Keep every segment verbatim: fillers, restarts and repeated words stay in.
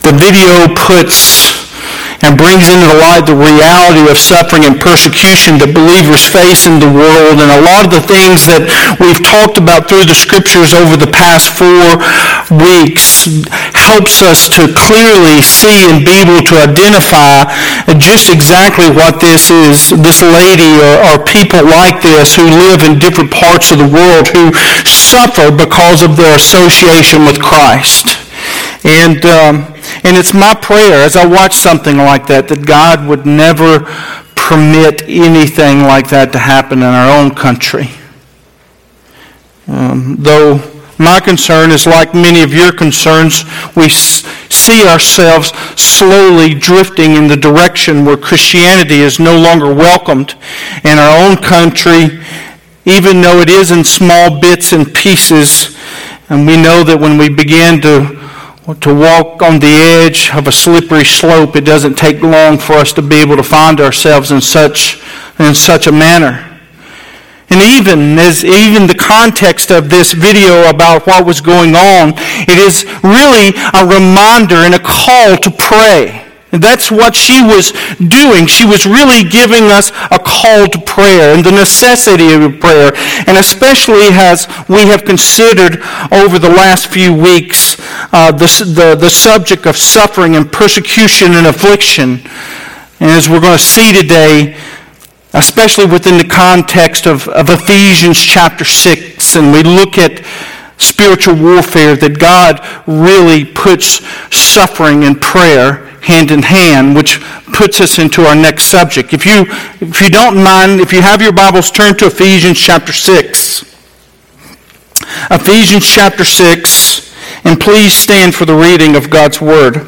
the video puts and brings into the light the reality of suffering and persecution that believers face in the world. And a lot of the things that we've talked about through the scriptures over the past four weeks helps us to clearly see and be able to identify just exactly what this is, this lady or, or people like this who live in different parts of the world who suffer because of their association with Christ. And um, and it's my prayer as I watch something like that that God would never permit anything like that to happen in our own country. Um, though my concern is like many of your concerns, we s- see ourselves slowly drifting in the direction where Christianity is no longer welcomed in our own country, even though it is in small bits and pieces. And we know that when we begin to to walk on the edge of a slippery slope, it doesn't take long for us to be able to find ourselves in such in such a manner. And even as even the context of this video about what was going on, it is really a reminder and a call to pray. And that's what she was doing. She was really giving us a call to prayer and the necessity of prayer. And especially as we have considered over the last few weeks uh, the, the, the subject of suffering and persecution and affliction. And as we're going to see today, especially within the context of, of Ephesians chapter six, and we look at spiritual warfare, that God really puts suffering and prayer hand in hand, which puts us into our next subject. If you if you don't mind, if you have your Bibles, turn to Ephesians chapter six. Ephesians chapter six, and please stand for the reading of God's Word.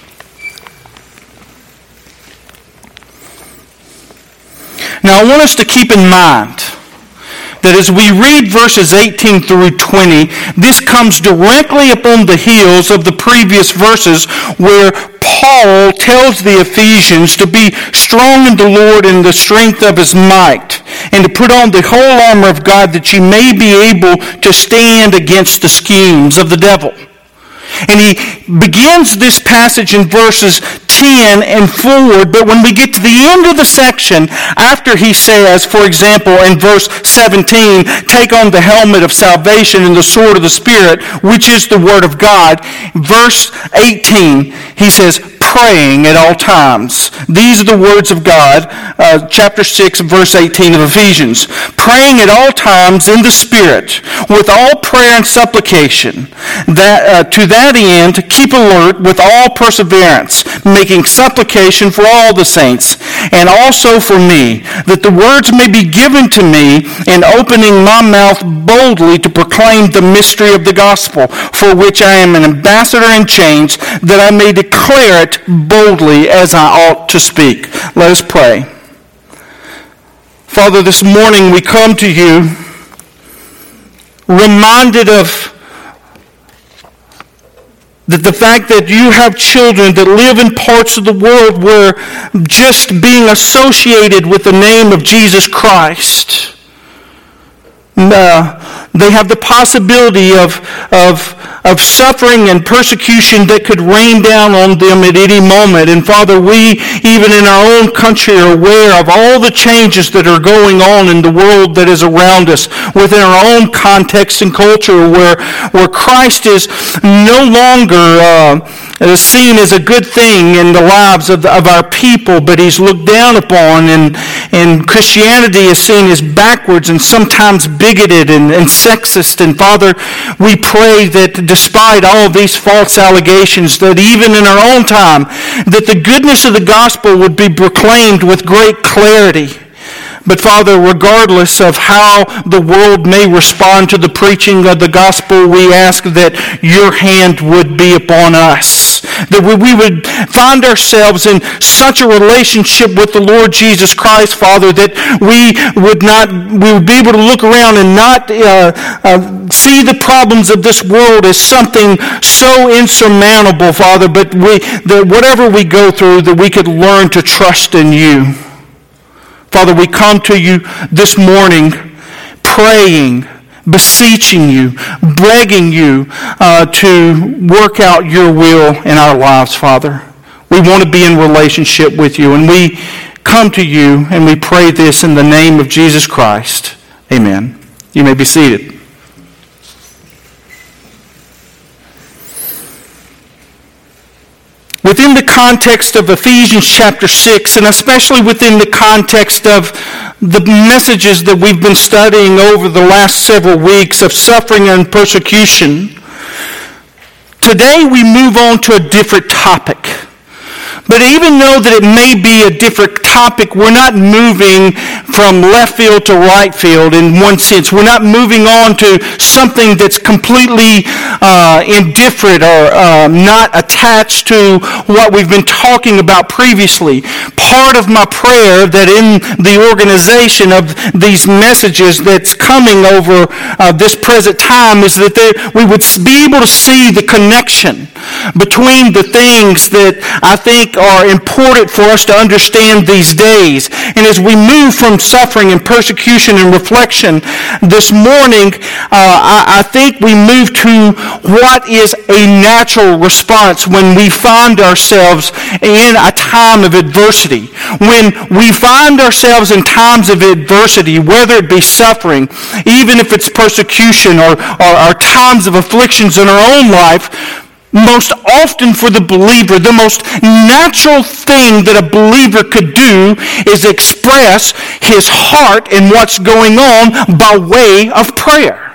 Now I want us to keep in mind that as we read verses eighteen through twenty, this comes directly upon the heels of the previous verses where Paul tells the Ephesians to be strong in the Lord in the strength of his might, and to put on the whole armor of God that ye may be able to stand against the schemes of the devil. And he begins this passage in verses ten and forward, but when we get to the end of the section, after he says, for example, in verse seventeen, take on the helmet of salvation and the sword of the Spirit, which is the Word of God. Verse eighteen, he says, praying at all times. These are the words of God, uh, chapter six, verse eighteen of Ephesians. Praying at all times in the Spirit, with all prayer and supplication, that uh, to that end keep alert with all perseverance, making supplication for all the saints, and also for me, that the words may be given to me in opening my mouth boldly to proclaim the mystery of the gospel, for which I am an ambassador in chains, that I may declare it boldly as I ought to speak. Let us pray. Father, this morning we come to you reminded of that the fact that you have children that live in parts of the world where just being associated with the name of Jesus Christ, uh, they have the possibility of, of, of suffering and persecution that could rain down on them at any moment. And Father, we, even in our own country, are aware of all the changes that are going on in the world that is around us, within our own context and culture, where, where Christ is no longer uh, seen as a good thing in the lives of, the, of our people, but he's looked down upon, and, and Christianity is seen as backwards and sometimes bigoted and, and sexist. And Father, we pray that despite all of these false allegations, that even in our own time, that the goodness of the gospel would be proclaimed with great clarity. But Father, regardless of how the world may respond to the preaching of the gospel, we ask that your hand would be upon us. That we would find ourselves in such a relationship with the Lord Jesus Christ, Father, that we would not, we would be able to look around and not uh, uh, see the problems of this world as something so insurmountable, Father, but we, that whatever we go through, that we could learn to trust in you. Father, we come to you this morning praying beseeching you, begging you uh, to work out your will in our lives, Father. We want to be in relationship with you, and we come to you and we pray this in the name of Jesus Christ. Amen. You may be seated. Within the context of Ephesians chapter six, and especially within the context of the messages that we've been studying over the last several weeks of suffering and persecution, today we move on to a different topic. But even though that it may be a different topic, we're not moving from left field to right field in one sense. We're not moving on to something that's completely uh, indifferent or uh, not attached to what we've been talking about previously. Part of my prayer that in the organization of these messages that's coming over uh, this present time is that there, we would be able to see the connection between the things that I think are important for us to understand these days. And as we move from suffering and persecution and reflection this morning, uh, I, I think we move to what is a natural response when we find ourselves in a time of adversity. When we find ourselves in times of adversity, whether it be suffering, even if it's persecution or, or, or times of afflictions in our own life, most often for the believer, the most natural thing that a believer could do is express his heart in what's going on by way of prayer.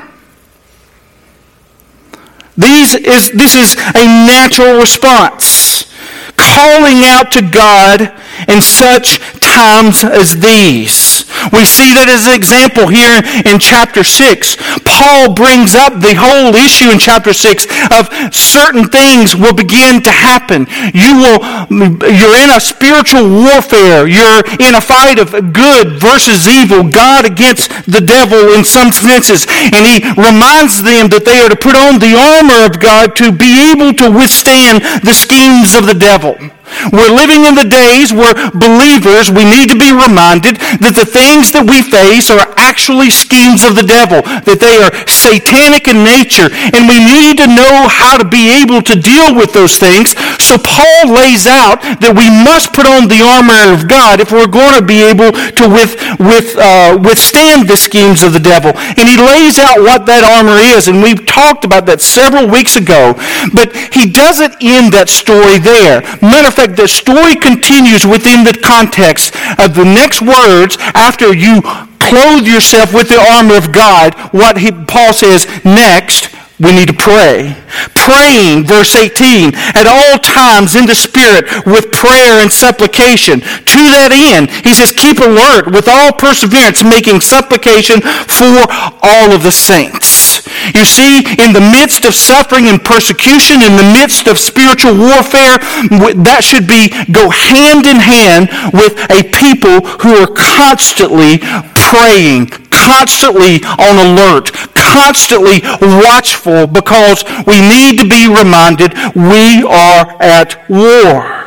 These is, this is a natural response, calling out to God in such times as these. We see that as an example here in chapter six. Paul brings up the whole issue in chapter six of certain things will begin to happen. You will, you're in a spiritual warfare. You're in a fight of good versus evil, God against the devil in some senses. And he reminds them that they are to put on the armor of God to be able to withstand the schemes of the devil. We're living in the days where believers, we need to be reminded that the things that we face are actually schemes of the devil, that they are satanic in nature, and we need to know how to be able to deal with those things. So Paul lays out that we must put on the armor of God if we're going to be able to with, with, uh, withstand the schemes of the devil. And he lays out what that armor is, and we've talked about that several weeks ago, but he doesn't end that story there. Matter of fact, the story continues within the context of the next words after you clothe yourself with the armor of God. What he, Paul says next, we need to pray. Praying, verse eighteen, at all times in the Spirit with prayer and supplication. To that end, he says, keep alert with all perseverance, making supplication for all of the saints. You see, in the midst of suffering and persecution, in the midst of spiritual warfare, that should be go hand in hand with a people who are constantly praying, constantly on alert, constantly watchful, because we need to be reminded we are at war.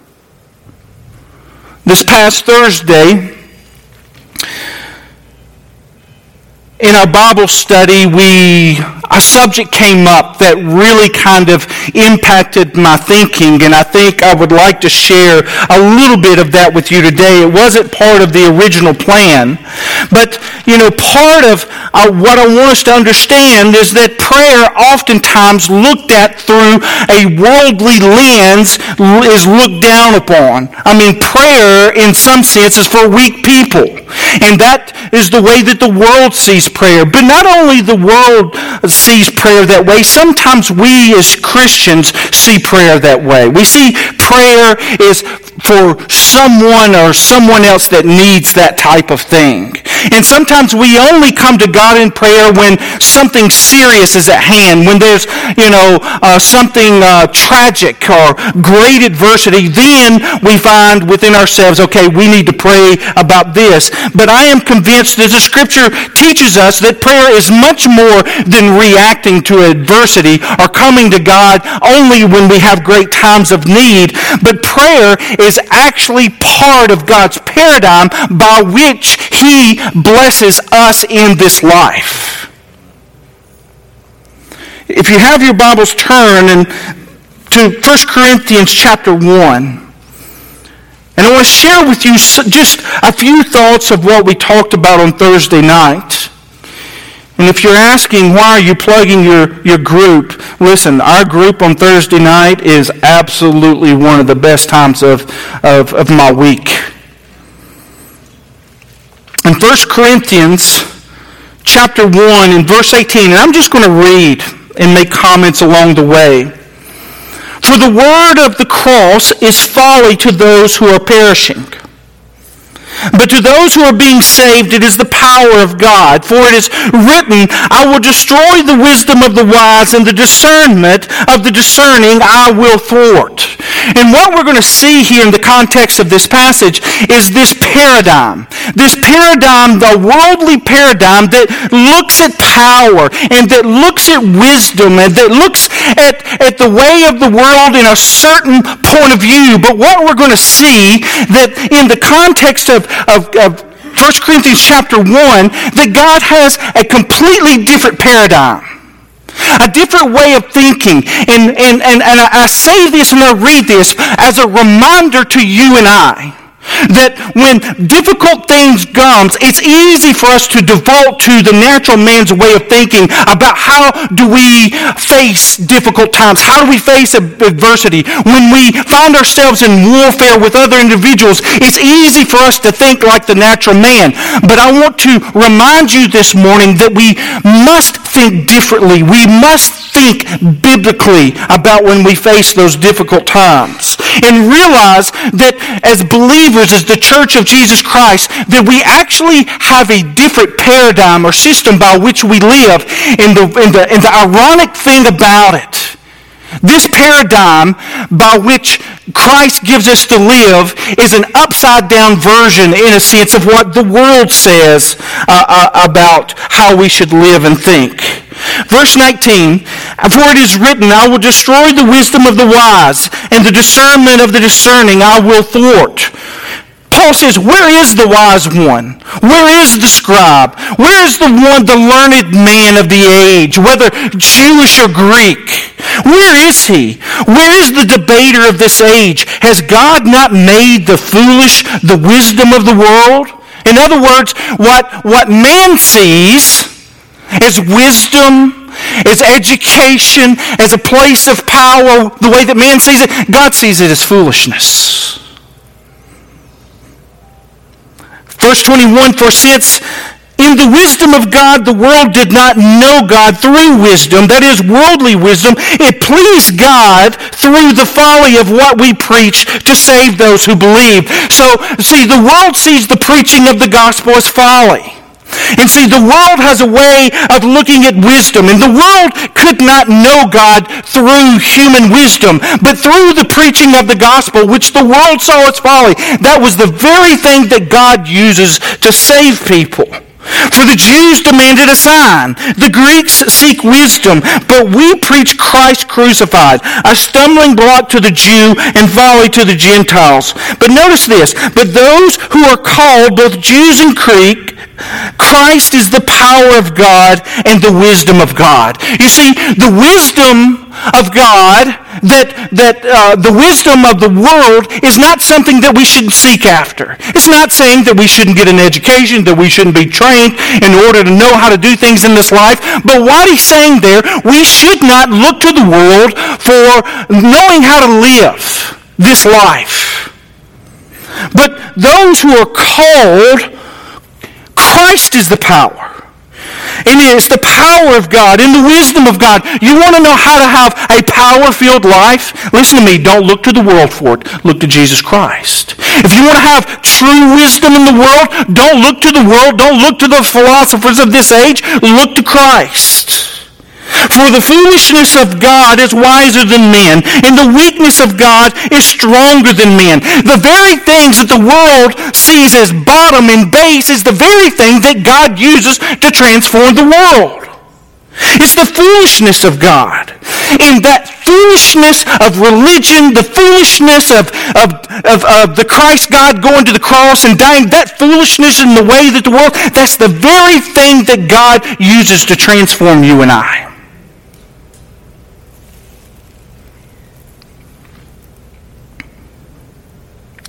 This past Thursday, in our Bible study, we a subject came up that really kind of impacted my thinking, and I think I would like to share a little bit of that with you today. It wasn't part of the original plan, but, you know, part of uh, what I want us to understand is that prayer oftentimes looked at through a worldly lens is looked down upon. I mean, prayer in some sense is for weak people, and that is the way that the world sees prayer. But not only the world sees prayer that way, sometimes we as Christians see prayer that way. We see prayer is for someone or someone else that needs that type of thing. And sometimes we only come to God in prayer when something serious is at hand, when there's, you know, uh, something uh, tragic or great adversity. Then we find within ourselves, okay, we need to pray about this. But I am convinced that the Scripture teaches us that prayer is much more than reacting to adversity or coming to God only when we have great times of need. But prayer is actually part of God's paradigm by which He blesses us in this life. if you have your Bibles, turn and to First Corinthians chapter one. And I want to share with you just a few thoughts of what we talked about on Thursday night. And if you're asking, why are you plugging your, your group? Listen, our group on Thursday night is absolutely one of the best times of, of, of my week. In First Corinthians chapter one and verse eighteen, and I'm just going to read and make comments along the way. For the word of the cross is folly to those who are perishing. But to those who are being saved, it is the power of God. For it is written, I will destroy the wisdom of the wise, and the discernment of the discerning I will thwart. And what we're going to see here in the context of this passage is this paradigm. This paradigm, the worldly paradigm that looks at power and that looks at wisdom and that looks at, at the way of the world in a certain point of view. But what we're going to see that in the context of Of, of First Corinthians chapter one, that God has a completely different paradigm, a different way of thinking. And, and, and, and I say this and I read this as a reminder to you and I that when difficult things comes, it's easy for us to default to the natural man's way of thinking about how do we face difficult times, how do we face adversity. When we find ourselves in warfare with other individuals, it's easy for us to think like the natural man. But I want to remind you this morning that we must think differently. We must think biblically about when we face those difficult times and realize that as believers, as the Church of Jesus Christ, that we actually have a different paradigm or system by which we live. And the, and the, and the ironic thing about it, this paradigm by which Christ gives us to live is an upside-down version, in a sense, of what the world says uh, uh, about how we should live and think. Verse nineteen, for it is written, I will destroy the wisdom of the wise, and the discernment of the discerning I will thwart. Paul says, where is the wise one? Where is the scribe? Where is the one, the learned man of the age, whether Jewish or Greek? Where is he? Where is the debater of this age? Has God not made the foolish the wisdom of the world? In other words, what, what man sees as wisdom, as education, as a place of power, the way that man sees it, God sees it as foolishness. Verse twenty-one, for since in the wisdom of God the world did not know God through wisdom, that is worldly wisdom, it pleased God through the folly of what we preach to save those who believe. So, see, the world sees the preaching of the gospel as folly. And see, the world has a way of looking at wisdom, and the world could not know God through human wisdom, but through the preaching of the gospel, which the world saw as folly. That was the very thing that God uses to save people. For the Jews demanded a sign, the Greeks seek wisdom, but we preach Christ crucified, a stumbling block to the Jew and folly to the Gentiles. But notice this, but those who are called, both Jews and Greek, Christ is the power of God and the wisdom of God. You see, the wisdom of God, that that uh, the wisdom of the world is not something that we should seek after. It's not saying that we shouldn't get an education, that we shouldn't be trained in order to know how to do things in this life. But what he's saying there, we should not look to the world for knowing how to live this life. But those who are called, Christ is the power. And it is the power of God and the wisdom of God. You want to know how to have a power-filled life? Listen to me. Don't look to the world for it. Look to Jesus Christ. If you want to have true wisdom in the world, don't look to the world. Don't look to the philosophers of this age. Look to Christ. For the foolishness of God is wiser than men, and the weakness of God is stronger than men. The very things that the world sees as bottom and base is the very thing that God uses to transform the world. It's the foolishness of God. And that foolishness of religion, the foolishness of, of, of, of the Christ God going to the cross and dying, that foolishness in the way that the world, that's the very thing that God uses to transform you and I.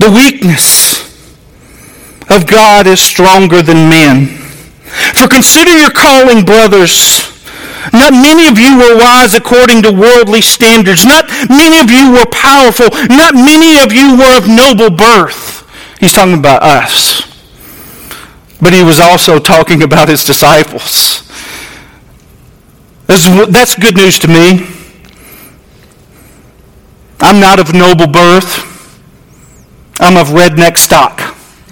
The weakness of God is stronger than men. For consider your calling, brothers. Not many of you were wise according to worldly standards. Not many of you were powerful. Not many of you were of noble birth. He's talking about us. But he was also talking about his disciples. That's, that's good news to me. I'm not of noble birth. I'm of redneck stock.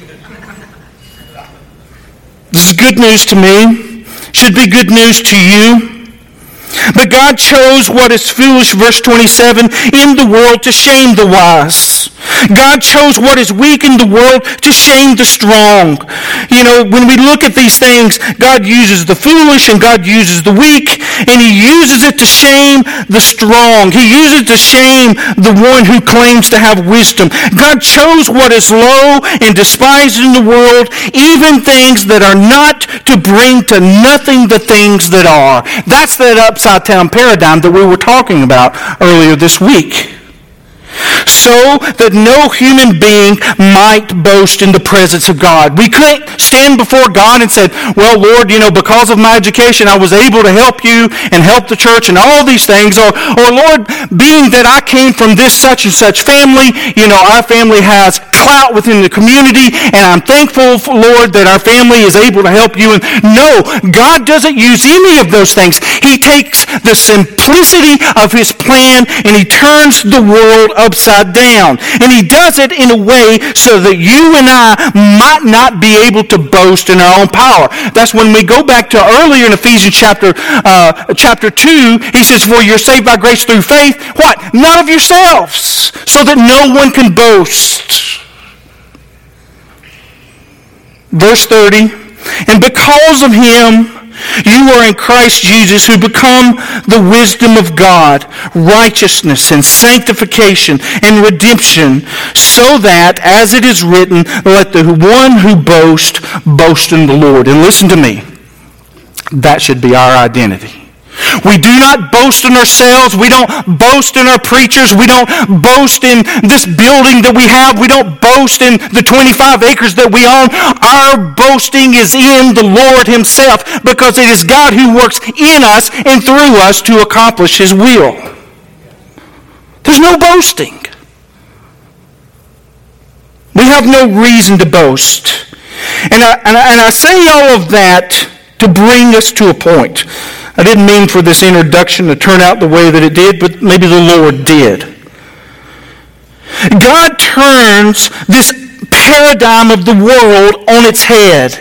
This is good news to me. Should be good news to you. But God chose what is foolish, verse twenty-seven, in the world to shame the wise. God chose what is weak in the world to shame the strong. You know, when we look at these things, God uses the foolish and God uses the weak, and he uses it to shame the strong. He uses it to shame the one who claims to have wisdom. God chose what is low and despised in the world, even things that are not, to bring to nothing the things that are. That's that upside down paradigm that we were talking about earlier this week. So that no human being might boast in the presence of God. We couldn't stand before God and say, well, Lord, you know, because of my education, I was able to help you and help the church and all these things. Or, or Lord, being that I came from this such and such family, you know, our family has clout within the community, and I'm thankful, for, Lord, that our family is able to help you. And no, God doesn't use any of those things. He takes the simplicity of his plan and he turns the world upside down. And he does it in a way so that you and I might not be able to boast in our own power. That's when we go back to earlier in Ephesians chapter uh, chapter two, he says, for you're saved by grace through faith. What? Not of yourselves, so that no one can boast. Verse thirty, and because of him, you are in Christ Jesus, who become the wisdom of God, righteousness and sanctification and redemption, so that, as it is written, let the one who boasts boast in the Lord. And listen to me, that should be our identity. We do not boast in ourselves. We don't boast in our preachers. We don't boast in this building that we have. We don't boast in the twenty-five acres that we own. Our boasting is in the Lord himself, because it is God who works in us and through us to accomplish his will. There's no boasting. We have no reason to boast. And I, and I, and I say all of that to bring us to a point. I didn't mean for this introduction to turn out the way that it did, but maybe the Lord did. God turns this paradigm of the world on its head.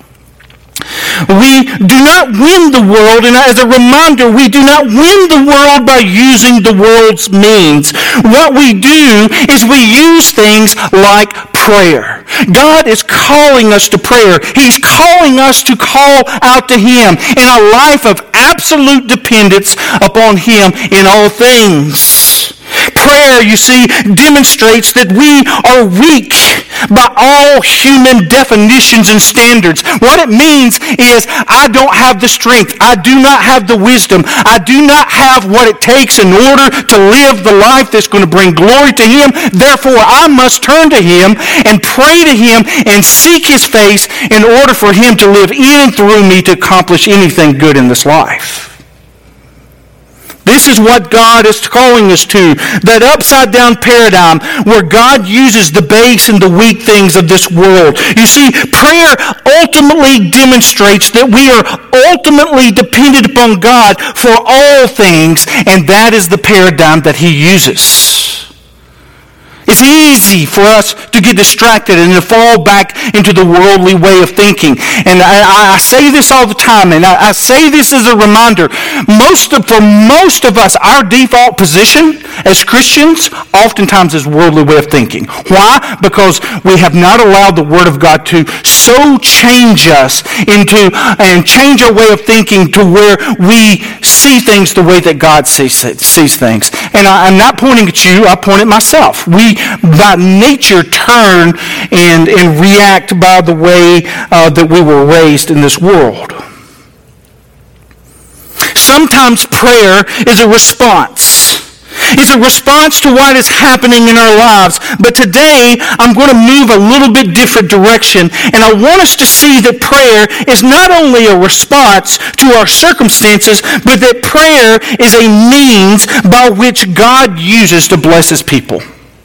We do not win the world, and as a reminder, we do not win the world by using the world's means. What we do is we use things like prayer. God is calling us to prayer. He's calling us to call out to him in a life of absolute dependence upon him in all things. Prayer, you see, demonstrates that we are weak by all human definitions and standards. What it means is I don't have the strength. I do not have the wisdom. I do not have what it takes in order to live the life that's going to bring glory to him. Therefore, I must turn to him and pray to him and seek his face in order for him to live in and through me to accomplish anything good in this life. This is what God is calling us to, that upside-down paradigm where God uses the base and the weak things of this world. You see, prayer ultimately demonstrates that we are ultimately dependent upon God for all things, and that is the paradigm that he uses. It's easy for us to get distracted and to fall back into the worldly way of thinking. And I, I say this all the time, and I, I say this as a reminder. Most of, for most of us, our default position as Christians oftentimes is worldly way of thinking. Why? Because we have not allowed the Word of God to so change us into and change our way of thinking to where we see things the way that God sees, sees things. And I, I'm not pointing at you, I point at myself. We by nature turn and, and react by the way uh, that we were raised in this world. Sometimes prayer is a response. is a response to what is happening in our lives. But today, I'm going to move a little bit different direction, and I want us to see that prayer is not only a response to our circumstances, but that prayer is a means by which God uses to bless his people.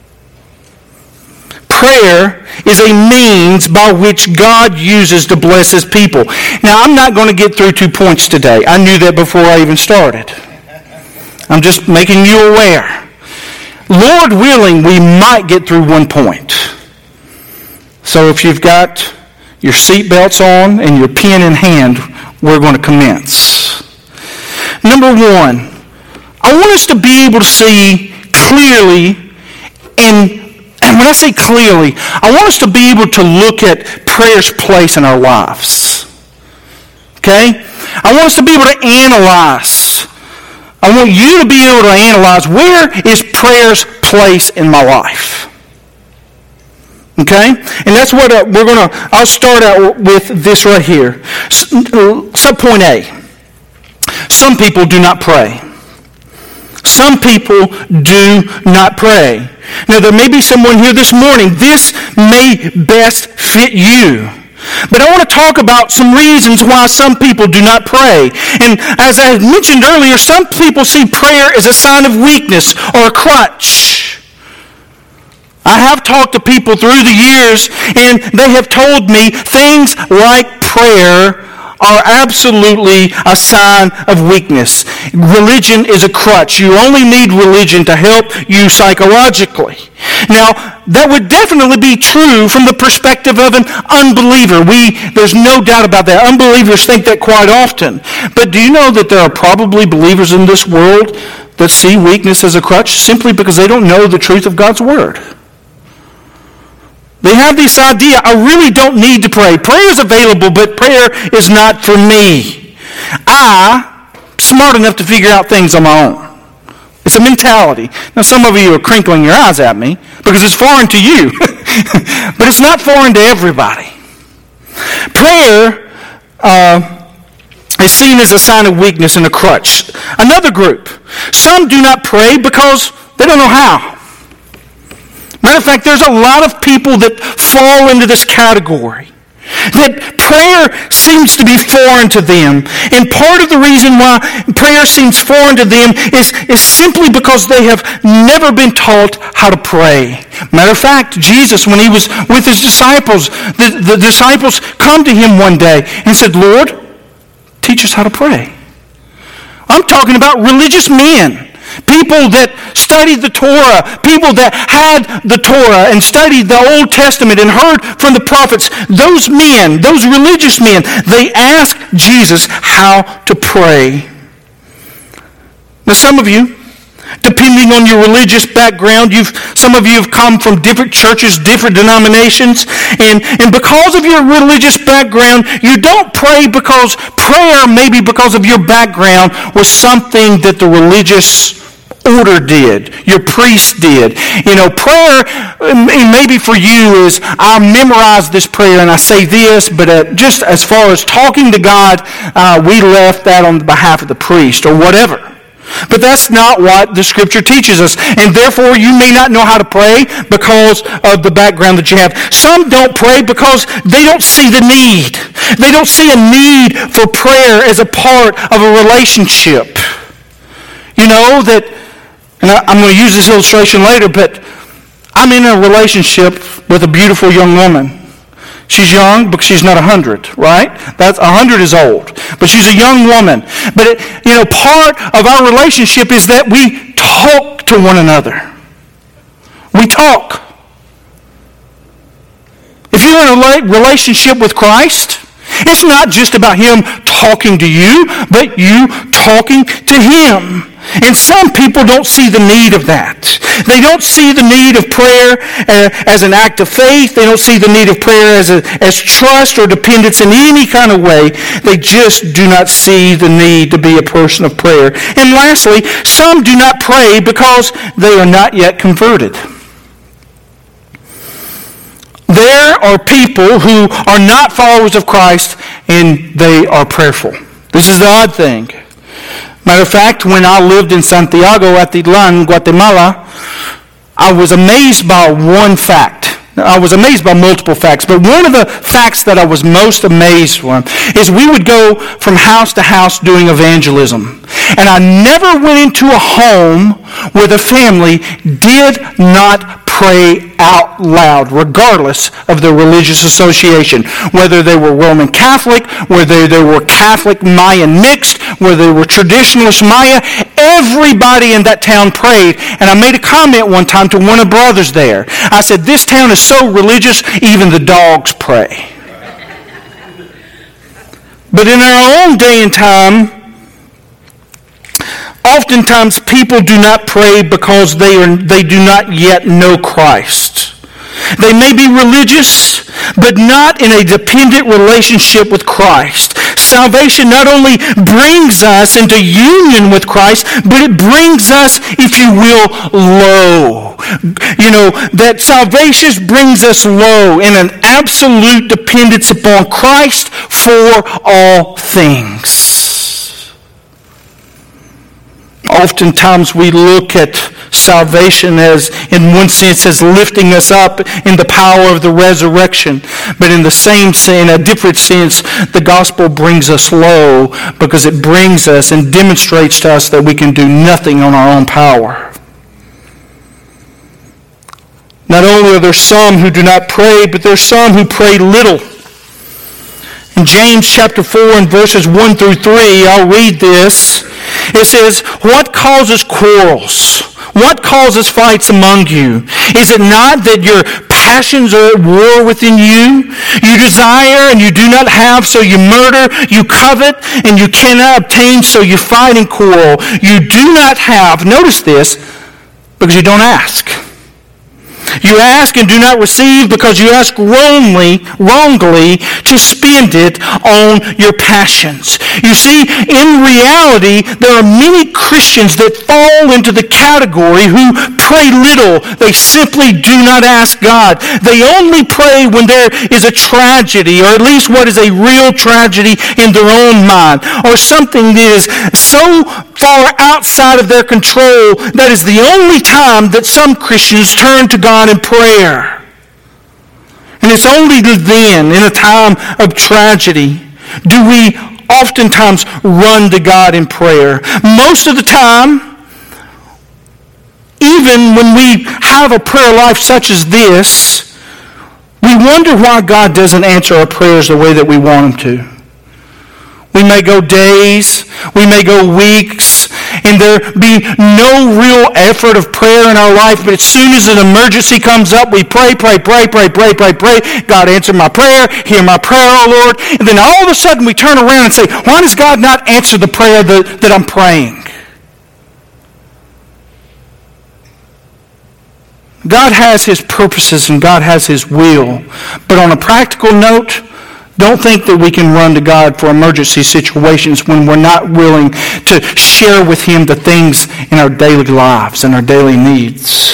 Prayer is a means by which God uses to bless his people. Now, I'm not going to get through two points today. I knew that before I even started. I'm just making you aware. Lord willing, we might get through one point. So if you've got your seatbelts on and your pen in hand, we're going to commence. Number one, I want us to be able to see clearly, and, and when I say clearly, I want us to be able to look at prayer's place in our lives. Okay? I want us to be able to analyze. I want you to be able to analyze, where is prayer's place in my life? Okay? And that's what uh, we're going to, I'll start out with this right here. Subpoint A. Some people do not pray. Some people do not pray. Now, there may be someone here this morning. This may best fit you. But I want to talk about some reasons why some people do not pray. And as I mentioned earlier, some people see prayer as a sign of weakness or a crutch. I have talked to people through the years, and they have told me things like prayer are absolutely a sign of weakness. Religion is a crutch. You only need religion to help you psychologically. Now, that would definitely be true from the perspective of an unbeliever. We, there's no doubt about that. Unbelievers think that quite often. But do you know that there are probably believers in this world that see weakness as a crutch simply because they don't know the truth of God's Word? They have this idea, I really don't need to pray. Prayer is available, but prayer is not for me. I'm smart enough to figure out things on my own. It's a mentality. Now, some of you are crinkling your eyes at me because it's foreign to you. But it's not foreign to everybody. Prayer uh, is seen as a sign of weakness and a crutch. Another group. Some do not pray because they don't know how. Matter of fact, there's a lot of people that fall into this category. That prayer seems to be foreign to them. And part of the reason why prayer seems foreign to them is, is simply because they have never been taught how to pray. Matter of fact, Jesus, when he was with his disciples, the, the disciples come to him one day and said, Lord, teach us how to pray. I'm talking about religious men. People that studied the Torah, people that had the Torah and studied the Old Testament and heard from the prophets, those men, those religious men, they asked Jesus how to pray. Now, some of you, depending on your religious background, you've some of you have come from different churches, different denominations, and, and because of your religious background, you don't pray because prayer, maybe because of your background, was something that the religious order did, your priest did. You know, prayer, maybe for you, is I memorize this prayer and I say this, but uh, just as far as talking to God, uh, we left that on behalf of the priest or whatever. But that's not what the Scripture teaches us. And therefore, you may not know how to pray because of the background that you have. Some don't pray because they don't see the need. They don't see a need for prayer as a part of a relationship. You know, that, and I, I'm going to use this illustration later, but I'm in a relationship with a beautiful young woman. She's young because she's not a hundred, right? That's a hundred is old, but she's a young woman. But it, you know, part of our relationship is that we talk to one another. We talk. If you're in a relationship with Christ, it's not just about Him talking to you, but you talking to Him. And some people don't see the need of that. They don't see the need of prayer as an act of faith. They don't see the need of prayer as, a, as trust or dependence in any kind of way. They just do not see the need to be a person of prayer. And lastly, some do not pray because they are not yet converted. There are people who are not followers of Christ and they are prayerful. This is the odd thing. Matter of fact, when I lived in Santiago, Atitlan, Guatemala, I was amazed by one fact. I was amazed by multiple facts, but one of the facts that I was most amazed with is we would go from house to house doing evangelism. And I never went into a home where the family did not pray out loud, regardless of their religious association. Whether they were Roman Catholic, whether they were Catholic Mayan mixed, whether they were traditionalist Maya, everybody in that town prayed. And I made a comment one time to one of the brothers there. I said, this town is so religious, even the dogs pray. But in our own day and time, oftentimes people do not pray because they are they do not yet know Christ. They may be religious, but not in a dependent relationship with Christ. Salvation not only brings us into union with Christ, but it brings us, if you will, low. You know, that salvation brings us low in an absolute dependence upon Christ for all things. Oftentimes we look at salvation as, in one sense, as lifting us up in the power of the resurrection. But in the same sense, in a different sense, the gospel brings us low because it brings us and demonstrates to us that we can do nothing on our own power. Not only are there some who do not pray, but there are some who pray little. In James chapter four and verses one through three, I'll read this. It says, what causes quarrels? What causes fights among you? Is it not that your passions are at war within you? You desire and you do not have, so you murder. You covet and you cannot obtain, so you fight and quarrel. You do not have, notice this, because you don't ask. You ask and do not receive because you ask wrongly, wrongly to spend it on your passions. You see, in reality, there are many Christians that fall into the category who pray little. They simply do not ask God. They only pray when there is a tragedy, or at least what is a real tragedy in their own mind, or something that is so far outside of their control that is the only time that some Christians turn to God in prayer. And it's only then, in a time of tragedy, do we oftentimes run to God in prayer. Most of the time, even when we have a prayer life such as this, we wonder why God doesn't answer our prayers the way that we want Him to. We may go days, we may go weeks, and there be no real effort of prayer in our life, but as soon as an emergency comes up, we pray, pray, pray, pray, pray, pray, pray. God, answer my prayer, hear my prayer, oh Lord. And then all of a sudden we turn around and say, why does God not answer the prayer that, that I'm praying? God has His purposes and God has His will. But on a practical note, don't think that we can run to God for emergency situations when we're not willing to share with Him the things in our daily lives and our daily needs.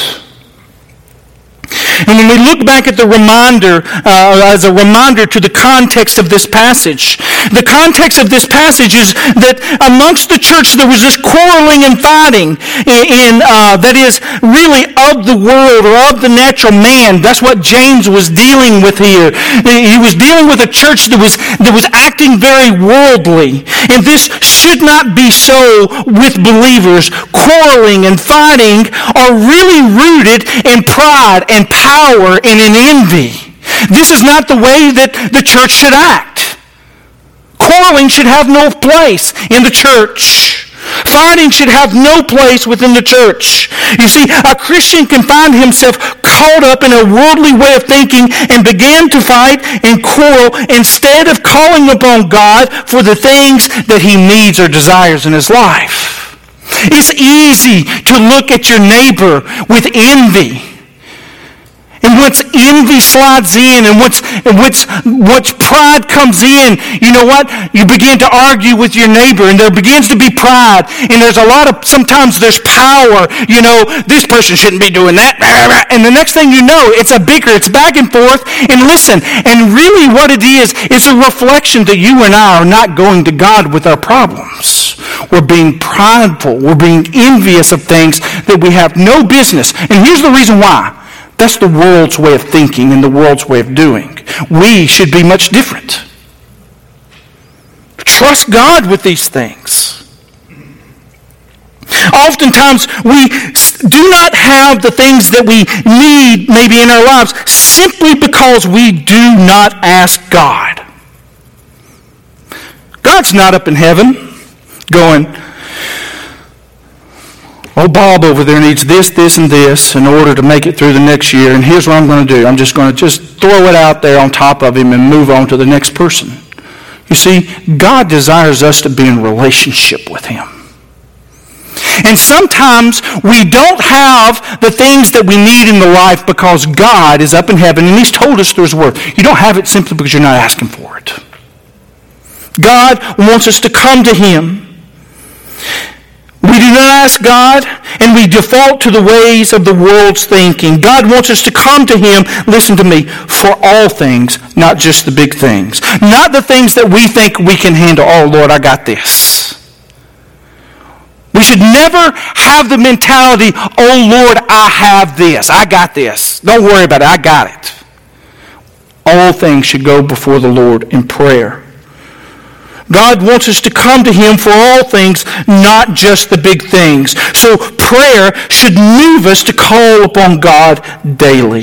And when we look back at the reminder, uh, as a reminder to the context of this passage, the context of this passage is that amongst the church there was this quarreling and fighting in, in uh, that is really of the world or of the natural man. That's what James was dealing with here. He was dealing with a church that was that was acting very worldly, and this should not be so with believers. Quarreling and fighting are really rooted in pride and power and in envy. This is not the way that the church should act. Quarreling should have no place in the church. Fighting should have no place within the church. You see, a Christian can find himself caught up in a worldly way of thinking and begin to fight and quarrel instead of calling upon God for the things that he needs or desires in his life. It's easy to look at your neighbor with envy And once envy slides in, and once, and once, once pride comes in, you know what? You begin to argue with your neighbor, and there begins to be pride. And there's a lot of, sometimes there's power. You know, this person shouldn't be doing that. And the next thing you know, it's a bicker. It's back and forth. And listen, and really what it is, is a reflection that you and I are not going to God with our problems. We're being prideful. We're being envious of things that we have no business. And here's the reason why. That's the world's way of thinking and the world's way of doing. We should be much different. Trust God with these things. Oftentimes, we do not have the things that we need maybe in our lives simply because we do not ask God. God's not up in heaven going, oh, Bob over there needs this, this, and this in order to make it through the next year, and here's what I'm going to do. I'm just going to just throw it out there on top of him and move on to the next person. You see, God desires us to be in relationship with him. And sometimes we don't have the things that we need in the life because God is up in heaven and he's told us through his word. You don't have it simply because you're not asking for it. God wants us to come to him. We do not ask God, and we default to the ways of the world's thinking. God wants us to come to him, listen to me, for all things, not just the big things. Not the things that we think we can handle. Oh, Lord, I got this. We should never have the mentality, oh, Lord, I have this. I got this. Don't worry about it. I got it. All things should go before the Lord in prayer. God wants us to come to him for all things, not just the big things. So prayer should move us to call upon God daily.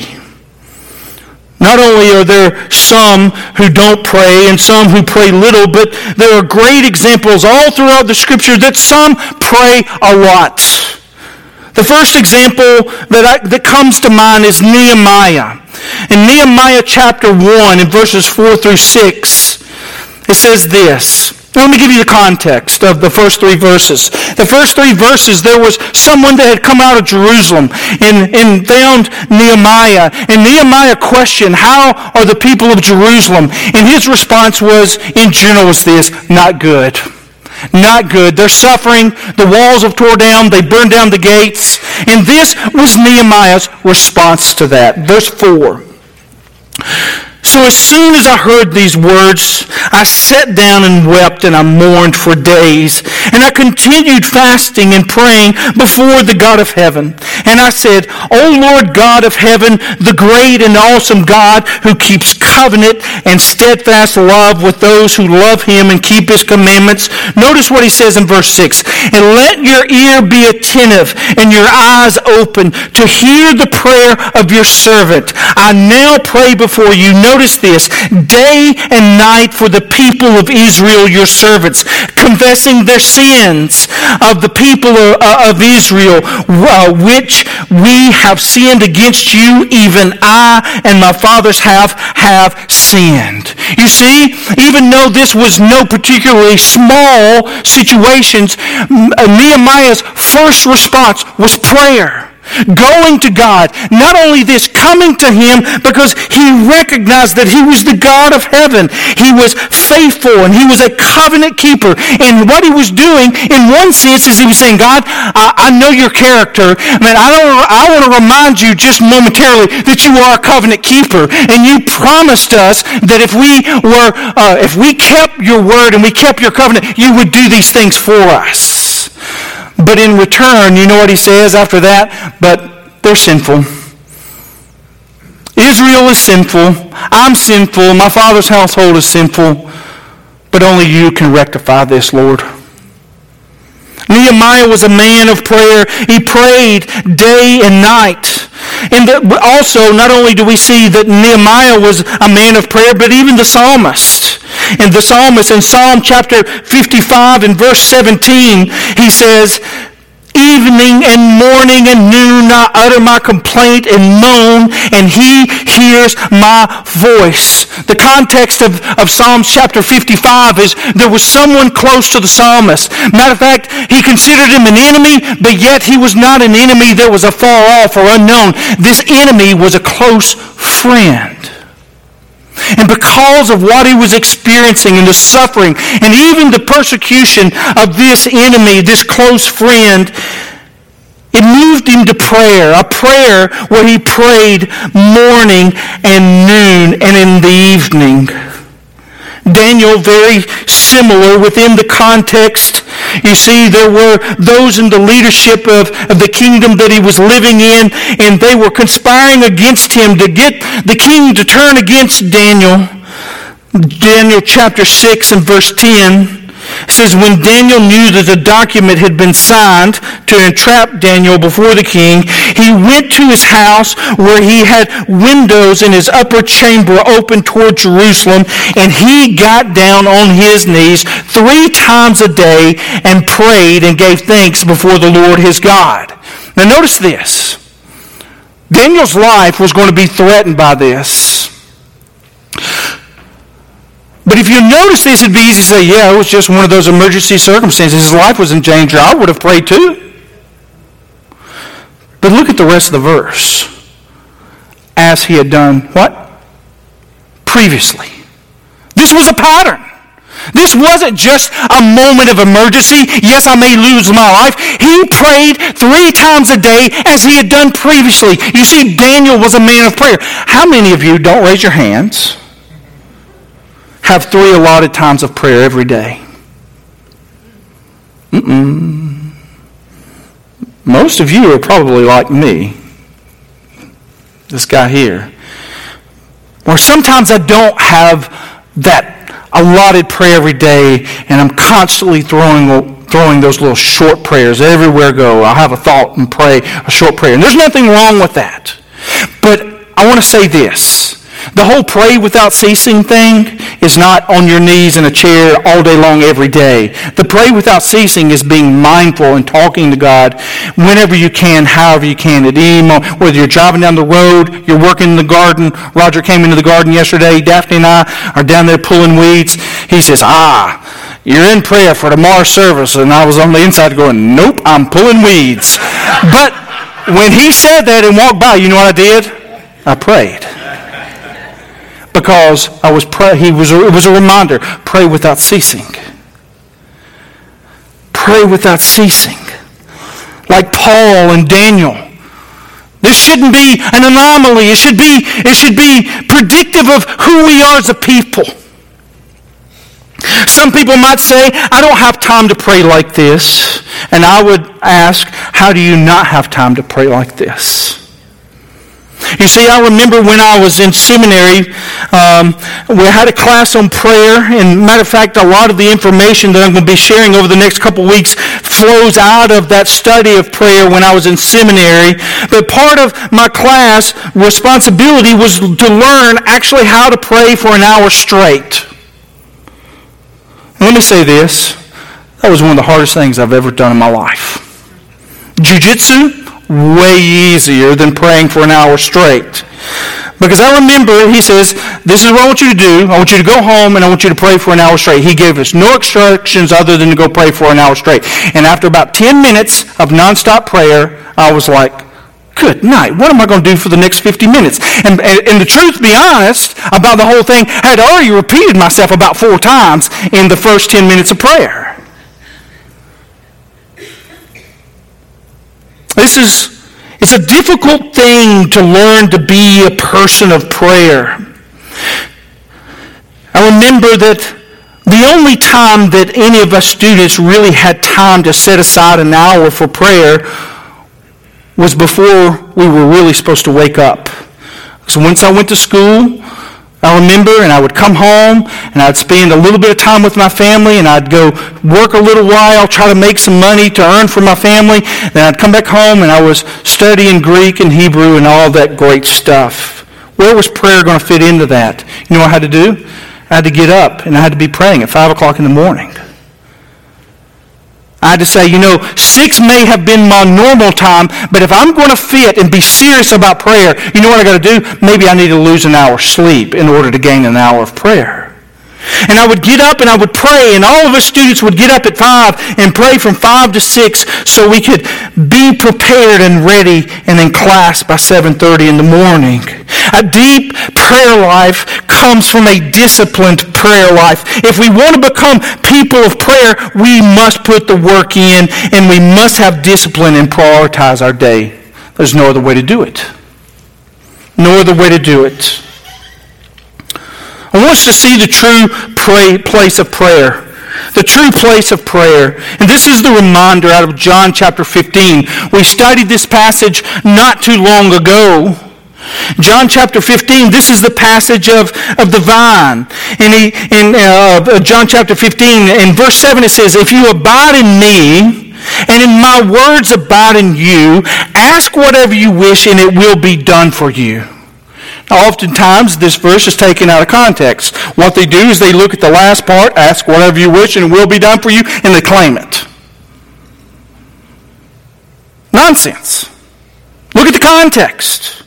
Not only are there some who don't pray and some who pray little, but there are great examples all throughout the Scripture that some pray a lot. The first example that, I, that comes to mind is Nehemiah. In Nehemiah chapter one, in verses four through six, it says this. Let me give you the context of the first three verses. The first three verses, there was someone that had come out of Jerusalem and, and found Nehemiah. And Nehemiah questioned, how are the people of Jerusalem? And his response was, in general, was this, not good. Not good. They're suffering. The walls have torn down. They burned down the gates. And this was Nehemiah's response to that. Verse four. So as soon as I heard these words, I sat down and wept, and I mourned for days. And I continued fasting and praying before the God of heaven. And I said, O Lord God of heaven, the great and awesome God who keeps covenant and steadfast love with those who love him and keep his commandments. Notice what he says in verse six. And let your ear be attentive and your eyes open to hear the prayer of your servant. I now pray before you. Notice this, day and night for the people of Israel, your servants, confessing their sins of the people of, uh, of Israel, uh, which we have sinned against you, even I and my fathers have, have sinned. You see, even though this was no particularly small situations, Nehemiah's first response was prayer. Going to God. Not only this, coming to him because he recognized that he was the God of heaven. He was faithful and he was a covenant keeper. And what he was doing, in one sense, is he was saying, God, I, I know your character. I mean, I, don't, I want to remind you just momentarily that you are a covenant keeper. And you promised us that if we were, uh, if we kept your word and we kept your covenant, you would do these things for us. But in return, you know what he says after that? But they're sinful. Israel is sinful. I'm sinful. My father's household is sinful. But only you can rectify this, Lord. Nehemiah was a man of prayer. He prayed day and night. And also, not only do we see that Nehemiah was a man of prayer, but even the psalmist. And the psalmist in Psalm chapter fifty-five and verse seventeen, he says, evening and morning and noon I utter my complaint and moan, and he hears my voice. The context of, of Psalms chapter fifty-five is there was someone close to the psalmist. Matter of fact, he considered him an enemy, but yet he was not an enemy that was afar off or unknown. This enemy was a close friend. And because of what he was experiencing and the suffering and even the persecution of this enemy, this close friend, it moved him to prayer, a prayer where he prayed morning and noon and in the evening. Daniel, very similar within the context. You see, there were those in the leadership of, of the kingdom that he was living in, and they were conspiring against him to get the king to turn against Daniel. Daniel chapter six and verse ten says, when Daniel knew that the document had been signed to entrap Daniel before the king, he went to his house where he had windows in his upper chamber open toward Jerusalem, and he got down on his knees three times a day and prayed and gave thanks before the Lord his God. Now notice this. Daniel's life was going to be threatened by this. But if you notice this, it'd be easy to say, yeah, it was just one of those emergency circumstances. His life was in danger. I would have prayed too. But look at the rest of the verse. As he had done what? Previously. This was a pattern. This wasn't just a moment of emergency. Yes, I may lose my life. He prayed three times a day as he had done previously. You see, Daniel was a man of prayer. How many of you, don't raise your hands, have three allotted times of prayer every day? Mm-mm. Most of you are probably like me. This guy here. Or sometimes I don't have that allotted prayer every day, and I'm constantly throwing throwing those little short prayers everywhere I go. I'll have a thought and pray a short prayer. And there's nothing wrong with that. But I want to say this. The whole pray without ceasing thing is not on your knees in a chair all day long every day. The pray without ceasing is being mindful and talking to God whenever you can, however you can, at any moment. Whether you're driving down the road, you're working in the garden. Roger came into the garden yesterday. Daphne and I are down there pulling weeds. He says, ah, you're in prayer for tomorrow's service. And I was on the inside going, nope, I'm pulling weeds. But when he said that and walked by, you know what I did? I prayed. Because I was pray, he was. A, it was a reminder. Pray without ceasing. Pray without ceasing. Like Paul and Daniel. This shouldn't be an anomaly. It should be. It should be predictive of who we are as a people. Some people might say, "I don't have time to pray like this," and I would ask, "How do you not have time to pray like this?" You see, I remember when I was in seminary, um, we had a class on prayer, and matter of fact, a lot of the information that I'm going to be sharing over the next couple weeks flows out of that study of prayer when I was in seminary. But part of my class responsibility was to learn actually how to pray for an hour straight. And let me say this, that was one of the hardest things I've ever done in my life. Jiu-jitsu? Way easier than praying for an hour straight. Because I remember he says, this is what I want you to do. I want you to go home and I want you to pray for an hour straight. He gave us no instructions other than to go pray for an hour straight. And after about ten minutes of nonstop prayer, I was like, good night. What am I going to do for the next fifty minutes? And, and, and the truth, to be honest, about the whole thing, I had already repeated myself about four times in the first ten minutes of prayer. This is, it's a difficult thing to learn to be a person of prayer. I remember that the only time that any of us students really had time to set aside an hour for prayer was before we were really supposed to wake up. So once I went to school, I remember, and I would come home, and I'd spend a little bit of time with my family, and I'd go work a little while, try to make some money to earn for my family. Then I'd come back home, and I was studying Greek and Hebrew and all that great stuff. Where was prayer going to fit into that? You know what I had to do? I had to get up, and I had to be praying at five o'clock in the morning. I had to say, you know, six may have been my normal time, but if I'm going to fit and be serious about prayer, you know what I got to do? Maybe I need to lose an hour's sleep in order to gain an hour of prayer. And I would get up and I would pray, and all of us students would get up at five and pray from five to six so we could be prepared and ready and in class by seven thirty in the morning. A deep prayer life comes from a disciplined prayer life. If we want to become people of prayer, we must put the work in, and we must have discipline and prioritize our day. There's no other way to do it. No other way to do it. I want us to see the true pray, place of prayer. The true place of prayer. And this is the reminder out of John chapter fifteen. We studied this passage not too long ago. John chapter fifteen, this is the passage of, of the vine. And he, in uh, John chapter fifteen, in verse seven it says, "If you abide in me, and in my words abide in you, ask whatever you wish, and it will be done for you." Now, oftentimes, this verse is taken out of context. What they do is they look at the last part, ask whatever you wish, and it will be done for you, and they claim it. Nonsense. Look at the context.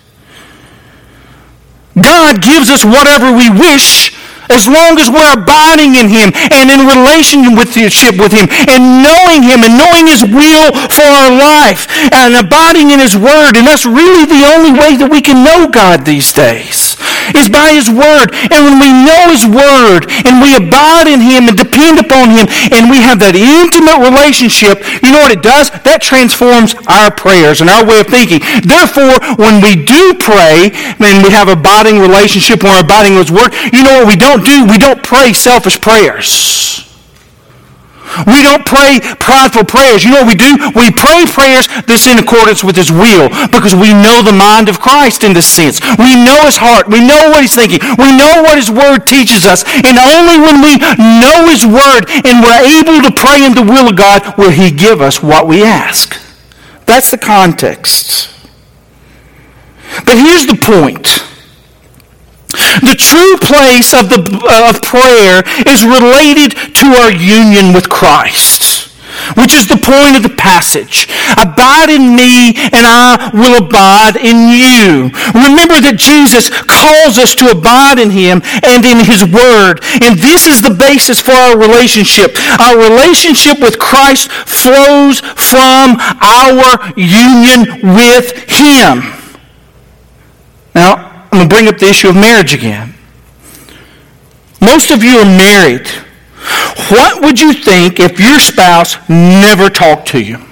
God gives us whatever we wish as long as we're abiding in Him and in relationship with Him and knowing Him and knowing His will for our life and abiding in His Word. And that's really the only way that we can know God these days, is by His Word. And when we know His Word and we abide in Him and depend upon Him and we have that intimate relationship, you know what it does? That transforms our prayers and our way of thinking. Therefore, when we do pray and we have abiding relationship or abiding in His Word, you know what we don't do? We don't pray selfish prayers. We don't pray prideful prayers. You know what we do? We pray prayers that's in accordance with His will, because we know the mind of Christ in this sense. We know His heart. We know what He's thinking. We know what His Word teaches us. And only when we know His Word and we're able to pray in the will of God will He give us what we ask. That's the context. But here's the point. The true place of, the, uh, of prayer is related to our union with Christ, which is the point of the passage. Abide in me, and I will abide in you. Remember that Jesus calls us to abide in Him and in His Word. And this is the basis for our relationship. Our relationship with Christ flows from our union with Him. Now, I'm going to bring up the issue of marriage again. Most of you are married. What would you think if your spouse never talked to you?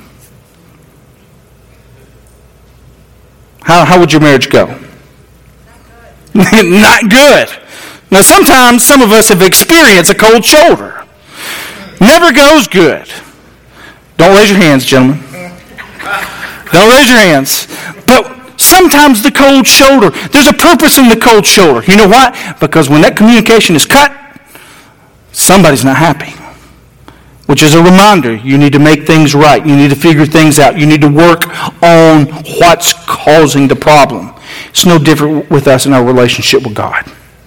How, how would your marriage go? Not good. Not good. Now, sometimes some of us have experienced a cold shoulder. Never goes good. Don't raise your hands, gentlemen. Don't raise your hands. But sometimes the cold shoulder, there's a purpose in the cold shoulder. You know why? Because when that communication is cut, somebody's not happy. Which is a reminder, you need to make things right. You need to figure things out. You need to work on what's causing the problem. It's no different with us in our relationship with God.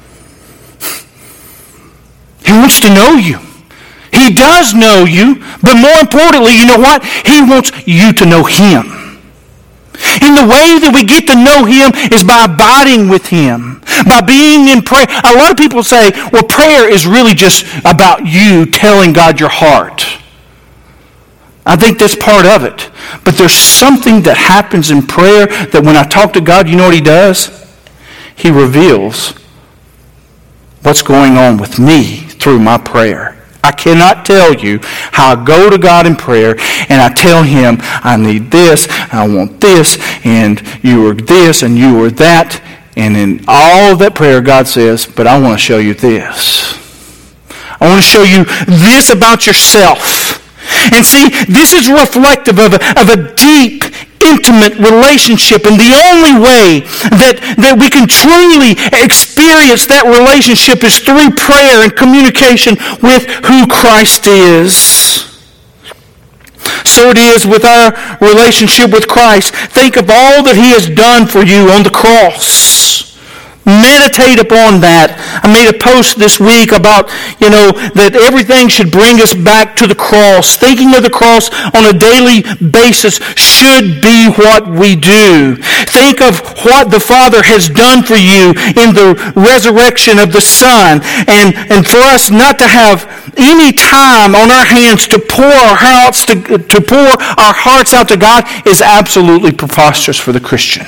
He wants to know you. He does know you, but more importantly, you know what? He wants you to know Him. And the way that we get to know Him is by abiding with Him, by being in prayer. A lot of people say, well, prayer is really just about you telling God your heart. I think that's part of it. But there's something that happens in prayer that when I talk to God, you know what He does? He reveals what's going on with me through my prayer. I cannot tell you how I go to God in prayer and I tell Him, I need this, I want this, and you are this, and you are that. And in all of that prayer, God says, but I want to show you this. I want to show you this about yourself. And see, this is reflective of a, of a deep, intimate relationship. And the only way that, that we can truly experience that relationship is through prayer and communication with who Christ is. So it is with our relationship with Christ. Think of all that He has done for you on the cross. Meditate upon that. I made a post this week about, you know, that everything should bring us back to the cross. Thinking of the cross on a daily basis should be what we do. Think of what the Father has done for you in the resurrection of the Son. And, and for us not to have any time on our hands to pour our hearts to, to pour our hearts out to God is absolutely preposterous for the Christian.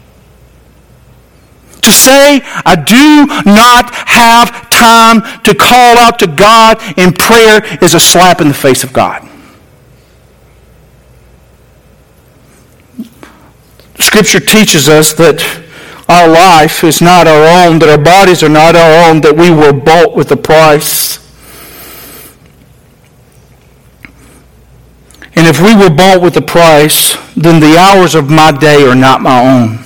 To say, I do not have time to call out to God in prayer is a slap in the face of God. Scripture teaches us that our life is not our own, that our bodies are not our own, that we were bought with a price. And if we were bought with a price, then the hours of my day are not my own.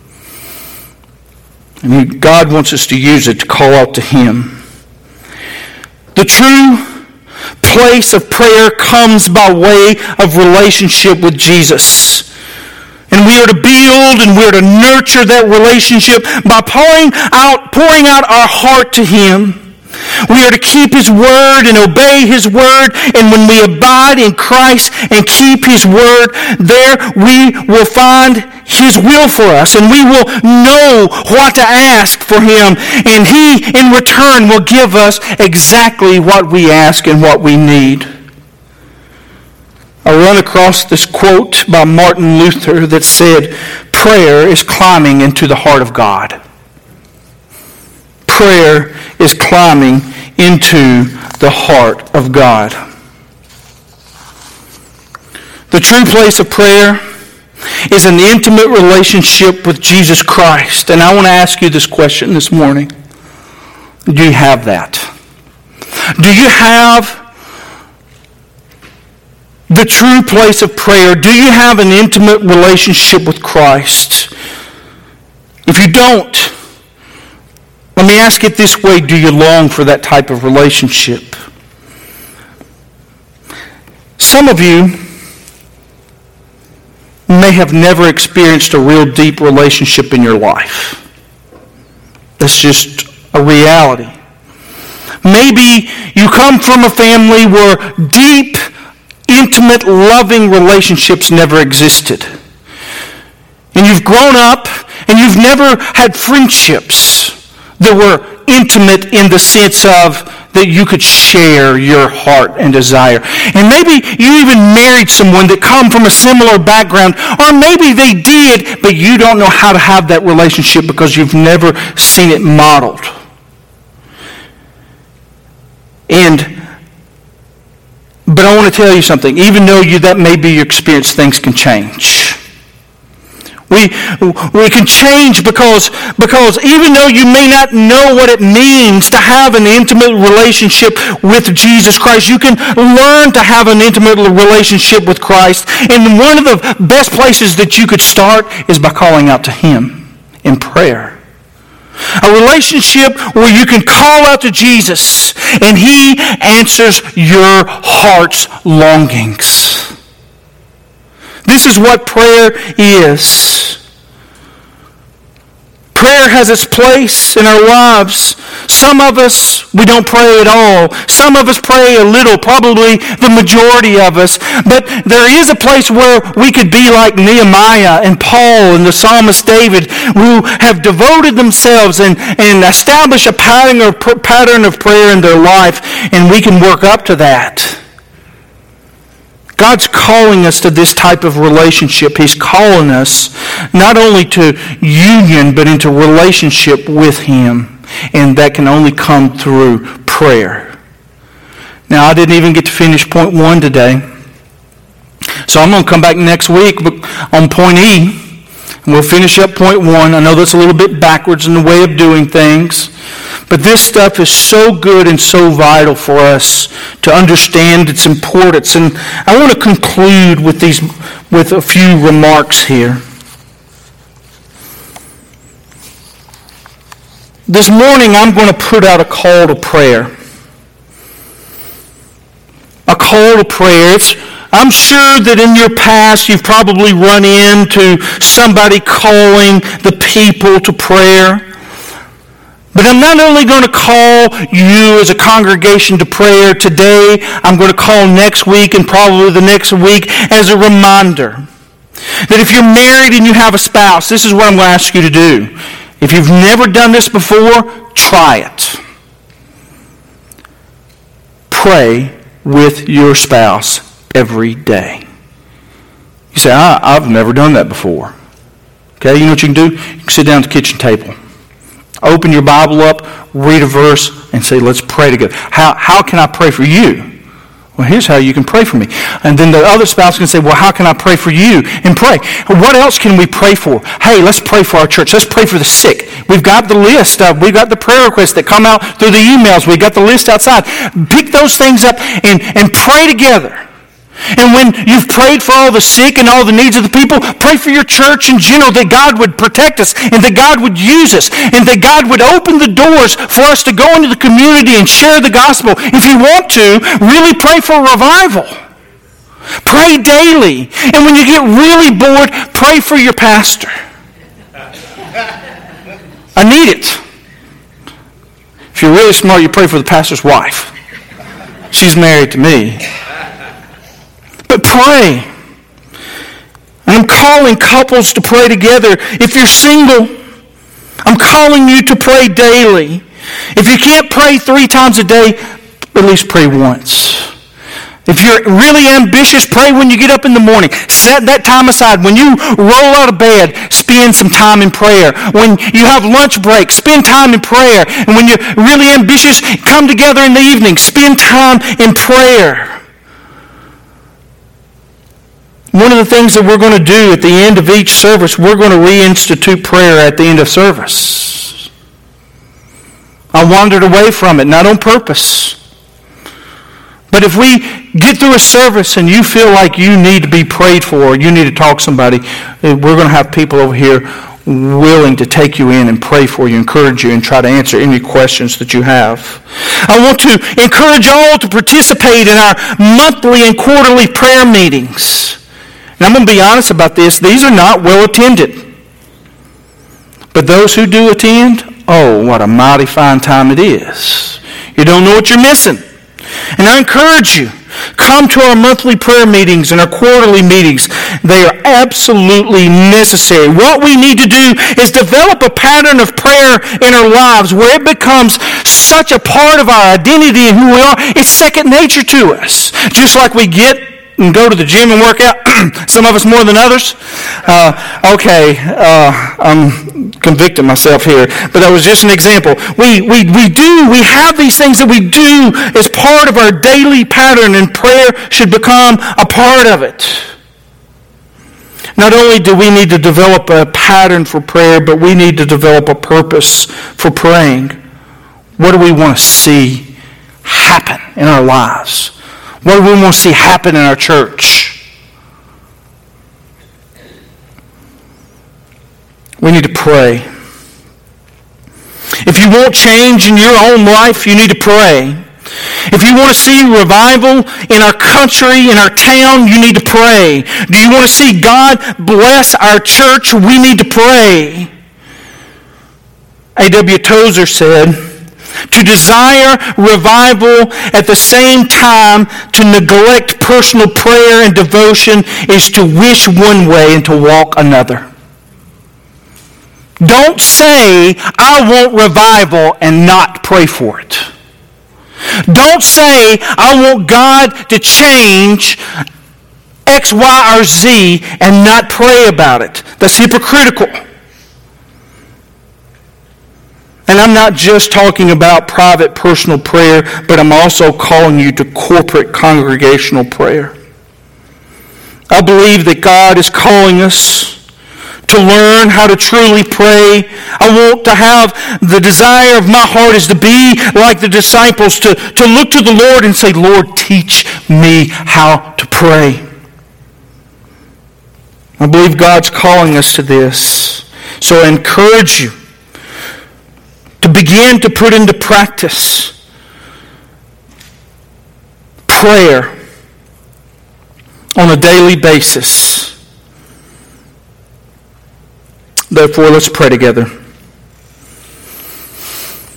And God wants us to use it to call out to Him. The true place of prayer comes by way of relationship with Jesus. And we are to build and we are to nurture that relationship by pouring out, pouring out our heart to Him. We are to keep His Word and obey His Word. And when we abide in Christ and keep His Word, there we will find His will for us. And we will know what to ask for Him. And He, in return, will give us exactly what we ask and what we need. I run across this quote by Martin Luther that said, prayer is climbing into the heart of God. Prayer is climbing into the heart of God. The true place of prayer is an intimate relationship with Jesus Christ. And I want to ask you this question this morning. Do you have that? Do you have the true place of prayer? Do you have an intimate relationship with Christ? If you don't, let me ask it this way. Do you long for that type of relationship? Some of you may have never experienced a real deep relationship in your life. That's just a reality. Maybe you come from a family where deep, intimate, loving relationships never existed. And you've grown up and you've never had friendships that were intimate in the sense of that you could share your heart and desire. And maybe you even married someone that come from a similar background, or maybe they did, but you don't know how to have that relationship because you've never seen it modeled. And but I want to tell you something. Even though you that may be your experience, things can change. We we can change because, because even though you may not know what it means to have an intimate relationship with Jesus Christ, you can learn to have an intimate relationship with Christ. And one of the best places that you could start is by calling out to Him in prayer. A relationship where you can call out to Jesus and He answers your heart's longings. This is what prayer is. Prayer has its place in our lives. Some of us, we don't pray at all. Some of us pray a little, probably the majority of us. But there is a place where we could be like Nehemiah and Paul and the psalmist David, who have devoted themselves and, and established a pattern of, pattern of prayer in their life, and we can work up to that. God's calling us to this type of relationship. He's calling us not only to union, but into relationship with Him. And that can only come through prayer. Now, I didn't even get to finish point one today. So I'm going to come back next week on point E. And we'll finish up point one. I know that's a little bit backwards in the way of doing things. But this stuff is so good and so vital for us to understand its importance. And I want to conclude with these, with a few remarks here. This morning I'm going to put out a call to prayer. A call to prayer. It's, I'm sure that in your past you've probably run into somebody calling the people to prayer. But I'm not only going to call you as a congregation to prayer today, I'm going to call next week and probably the next week as a reminder that if you're married and you have a spouse, this is what I'm going to ask you to do. If you've never done this before, try it. Pray with your spouse every day. You say, I, I've never done that before. Okay, you know what you can do? You can sit down at the kitchen table. Open your Bible up, read a verse, and say, let's pray together. How, how can I pray for you? Well, here's how you can pray for me. And then the other spouse can say, well, how can I pray for you? And pray. What else can we pray for? Hey, let's pray for our church. Let's pray for the sick. We've got the list. Uh, we've got the prayer requests that come out through the emails. We've got the list outside. Pick those things up and, and pray together. And when you've prayed for all the sick and all the needs of the people, pray for your church in general, that God would protect us and that God would use us and that God would open the doors for us to go into the community and share the gospel. If you want to, really pray for revival. Pray daily. And when you get really bored, pray for your pastor. I need it. If you're really smart, you pray for the pastor's wife. She's married to me. But pray. And I'm calling couples to pray together. If you're single, I'm calling you to pray daily. If you can't pray three times a day, at least pray once. If you're really ambitious, pray when you get up in the morning. Set that time aside. When you roll out of bed, spend some time in prayer. When you have lunch break, spend time in prayer. And when you're really ambitious, come together in the evening. Spend time in prayer. One of the things that we're going to do at the end of each service, we're going to reinstitute prayer at the end of service. I wandered away from it, not on purpose. But if we get through a service and you feel like you need to be prayed for, or you need to talk to somebody, we're going to have people over here willing to take you in and pray for you, encourage you, and try to answer any questions that you have. I want to encourage all to participate in our monthly and quarterly prayer meetings. And I'm going to be honest about this. These are not well attended. But those who do attend, oh, what a mighty fine time it is. You don't know what you're missing. And I encourage you, come to our monthly prayer meetings and our quarterly meetings. They are absolutely necessary. What we need to do is develop a pattern of prayer in our lives where it becomes such a part of our identity and who we are. It's second nature to us. Just like we get and go to the gym and work out, some of us more than others. Uh, okay, uh, I'm convicting myself here, but that was just an example. We, we, we do, we have these things that we do as part of our daily pattern, and prayer should become a part of it. Not only do we need to develop a pattern for prayer, but we need to develop a purpose for praying. What do we want to see happen in our lives? What do we want to see happen in our church? We need to pray. If you want change in your own life, you need to pray. If you want to see revival in our country, in our town, you need to pray. Do you want to see God bless our church? We need to pray. A W Tozer said, to desire revival at the same time to neglect personal prayer and devotion is to wish one way and to walk another. Don't say, I want revival and not pray for it. Don't say, I want God to change X, Y, or Z and not pray about it. That's hypocritical. And I'm not just talking about private personal prayer, but I'm also calling you to corporate congregational prayer. I believe that God is calling us to learn how to truly pray. I want to have the desire of my heart is to be like the disciples, to, to look to the Lord and say, Lord, teach me how to pray. I believe God's calling us to this. So I encourage you to begin to put into practice prayer on a daily basis. Therefore, let's pray together.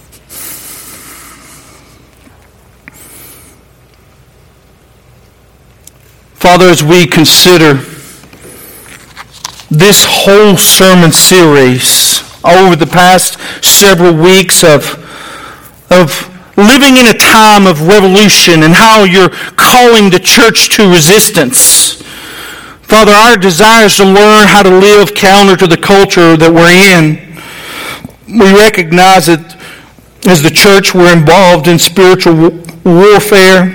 Father, as we consider this whole sermon series over the past several weeks of, of living in a time of revolution and how you're calling the church to resistance, Father, our desire is to learn how to live counter to the culture that we're in. We recognize that as the church we're involved in spiritual warfare,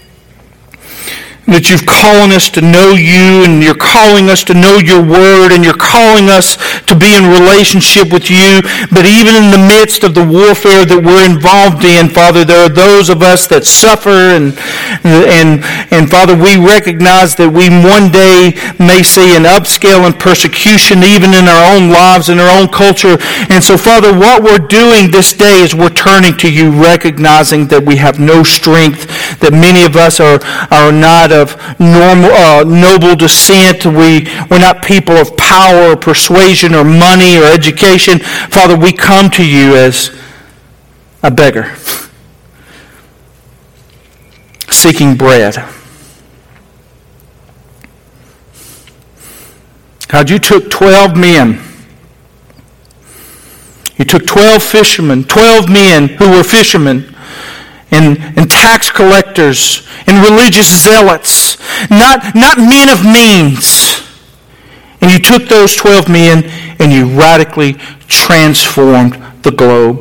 that you've calling us to know you, and you're calling us to know your word, and you're calling us to be in relationship with you. But even in the midst of the warfare that we're involved in, Father, there are those of us that suffer, and and and Father, we recognize that we one day may see an upscale in persecution even in our own lives, in our own culture. And so, Father, what we're doing this day is we're turning to you, recognizing that we have no strength, that many of us are, are not of normal, uh, noble descent. We, we're not people of power or persuasion or money or education. Father, we come to you as a beggar, seeking bread. God, you took twelve men. You took twelve fishermen, twelve men who were fishermen, And, and tax collectors and religious zealots, not, not men of means. And you took those twelve men and you radically transformed the globe.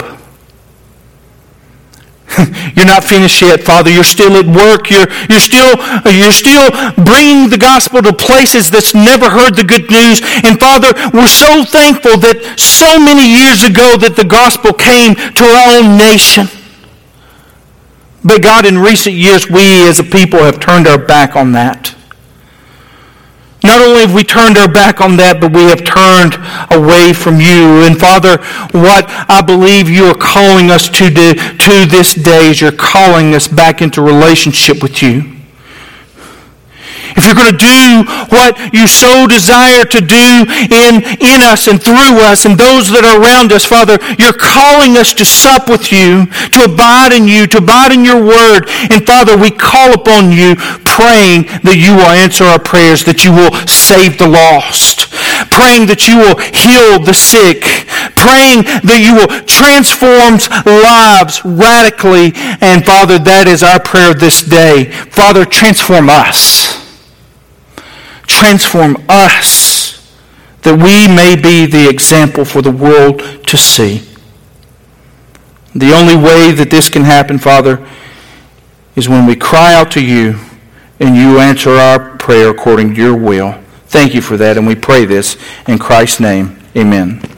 You're not finished yet, Father. You're still at work. You're, you're, still, you're still bringing the gospel to places that's never heard the good news. And Father, we're so thankful that so many years ago that the gospel came to our own nation. But God, in recent years, we as a people have turned our back on that. Not only have we turned our back on that, but we have turned away from you. And Father, what I believe you are calling us to do, to this day is you're calling us back into relationship with you. If you're going to do what you so desire to do in, in us and through us and those that are around us, Father, you're calling us to sup with you, to abide in you, to abide in your word. And Father, we call upon you praying that you will answer our prayers, that you will save the lost, praying that you will heal the sick, praying that you will transform lives radically. And Father, that is our prayer this day. Father, transform us. Transform us, that we may be the example for the world to see. The only way that this can happen, Father, is when we cry out to you and you answer our prayer according to your will. Thank you for that, and we pray this in Christ's name. Amen.